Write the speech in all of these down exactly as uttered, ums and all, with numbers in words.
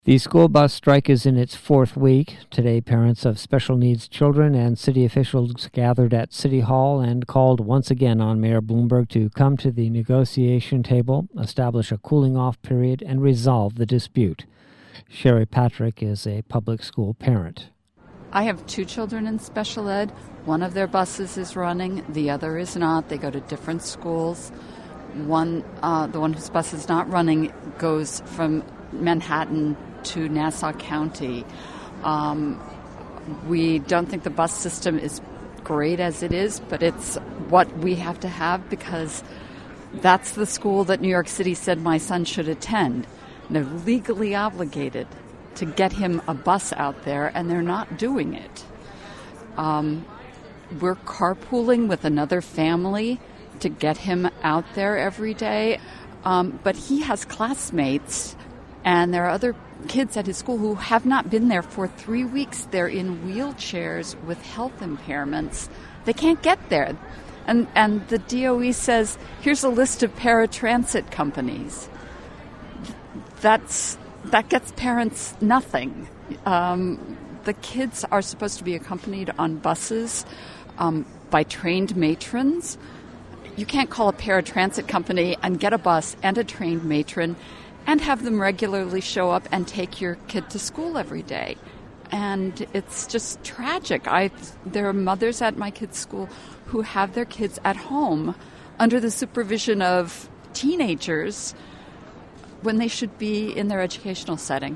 The school bus strike is in its fourth week. Today, parents of special needs children and city officials gathered at City Hall and called once again on Mayor Bloomberg to come to the negotiation table, establish a cooling-off period, and resolve the dispute. Sherry Patrick is a public school parent. I have two children in special ed. One of their buses is running, the other is not. They go to different schools. One, uh, the one whose bus is not running goes from Manhattan to Nassau County. Um, we don't think the bus system is great as it is, but it's what we have to have because that's the school that New York City said my son should attend. And they're legally obligated to get him a bus out there, and they're not doing it. Um, we're carpooling with another family to get him out there every day, um, but he has classmates, and there are other kids at his school who have not been there for three weeks. They're in wheelchairs with health impairments. They can't get there. And and the D O E says, here's a list of paratransit companies. That's that gets parents nothing. Um, the kids are supposed to be accompanied on buses um, by trained matrons. You can't call a paratransit company and get a bus and a trained matron and have them regularly show up and take your kid to school every day. And it's just tragic. I there are mothers at my kids' school who have their kids at home under the supervision of teenagers when they should be in their educational setting.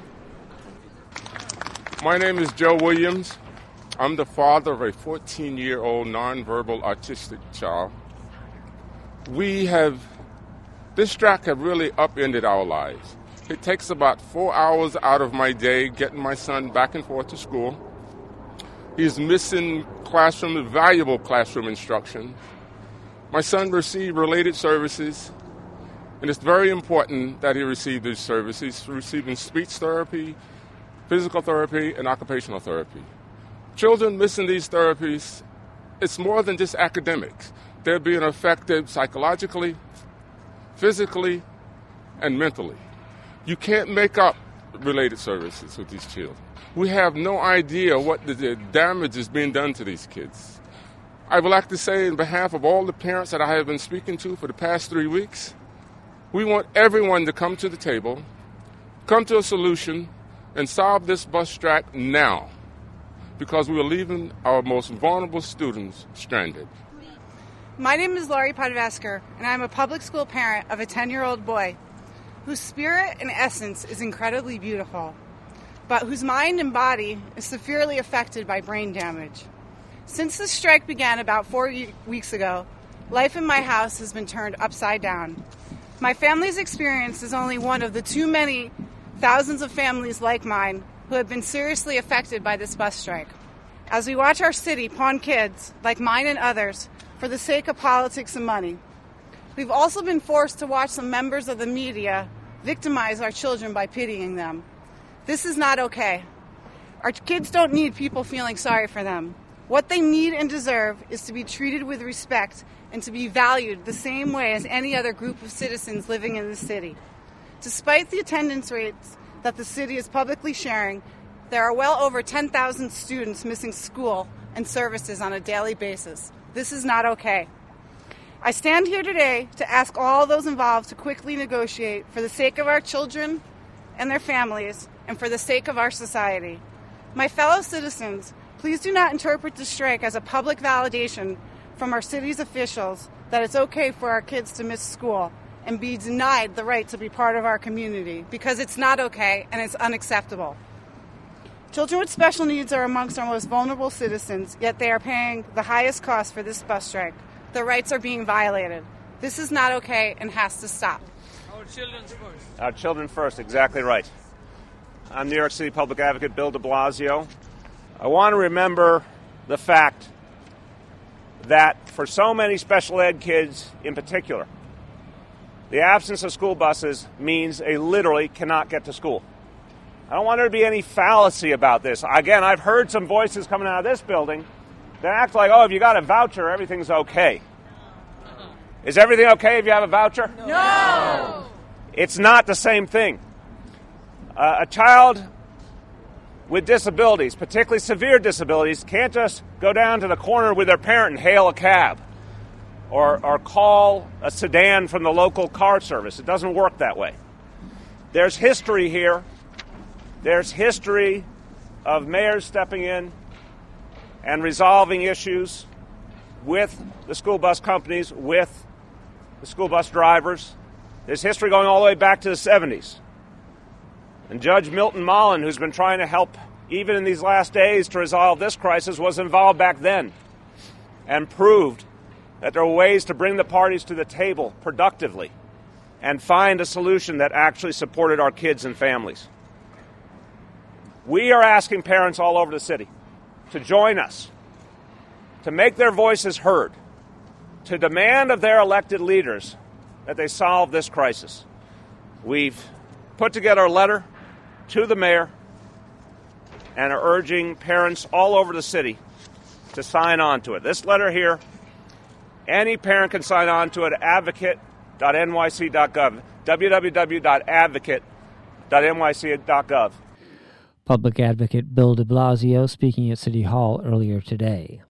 My name is Joe Williams. I'm the father of a fourteen-year-old nonverbal autistic child. We have This strike has really upended our lives. It takes about four hours out of my day getting my son back and forth to school. He's missing classroom, valuable classroom instruction. My son received related services, and it's very important that he receive these services. He's receiving speech therapy, physical therapy, and occupational therapy. Children missing these therapies, it's more than just academics. They're being affected psychologically, physically, and mentally. You can't make up related services with these children. We have no idea what the, the damage is being done to these kids. I would like to say on behalf of all the parents that I have been speaking to for the past three weeks, we want everyone to come to the table, come to a solution, and solve this bus strike now, because we are leaving our most vulnerable students stranded. My name is Laurie Podvesker, and I'm a public school parent of a ten-year-old boy whose spirit and essence is incredibly beautiful, but whose mind and body is severely affected by brain damage. Since the strike began about four weeks ago, life in my house has been turned upside down. My family's experience is only one of the too many thousands of families like mine who have been seriously affected by this bus strike. As we watch our city pawn kids, like mine and others, for the sake of politics and money, we've also been forced to watch some members of the media victimize our children by pitying them. This is not okay. Our kids don't need people feeling sorry for them. What they need and deserve is to be treated with respect and to be valued the same way as any other group of citizens living in the city. Despite the attendance rates that the city is publicly sharing, there are well over ten thousand students missing school and services on a daily basis. This is not okay. I stand here today to ask all those involved to quickly negotiate for the sake of our children and their families and for the sake of our society. My fellow citizens, please do not interpret the strike as a public validation from our city's officials that it's okay for our kids to miss school and be denied the right to be part of our community, because it's not okay and it's unacceptable. Children with special needs are amongst our most vulnerable citizens, yet they are paying the highest cost for this bus strike. Their rights are being violated. This is not okay and has to stop. Our children first. Our children first, exactly right. I'm New York City Public Advocate Bill de Blasio. I want to remember the fact that for so many special ed kids in particular, the absence of school buses means they literally cannot get to school. I don't want there to be any fallacy about this. Again, I've heard some voices coming out of this building that act like, oh, if you got a voucher, everything's okay. Is everything okay if you have a voucher? No! It's not the same thing. Uh, a child with disabilities, particularly severe disabilities, can't just go down to the corner with their parent and hail a cab or, or call a sedan from the local car service. It doesn't work that way. There's history here. There's history of mayors stepping in and resolving issues with the school bus companies, with the school bus drivers. There's history going all the way back to the seventies. And Judge Milton Mullen, who's been trying to help even in these last days to resolve this crisis, was involved back then and proved that there were ways to bring the parties to the table productively and find a solution that actually supported our kids and families. We are asking parents all over the city to join us, to make their voices heard, to demand of their elected leaders that they solve this crisis. We've put together a letter to the mayor and are urging parents all over the city to sign on to it. This letter here, any parent can sign on to it at advocate dot n y c dot gov, w w w dot advocate dot n y c dot gov. Public Advocate Bill de Blasio speaking at City Hall earlier today.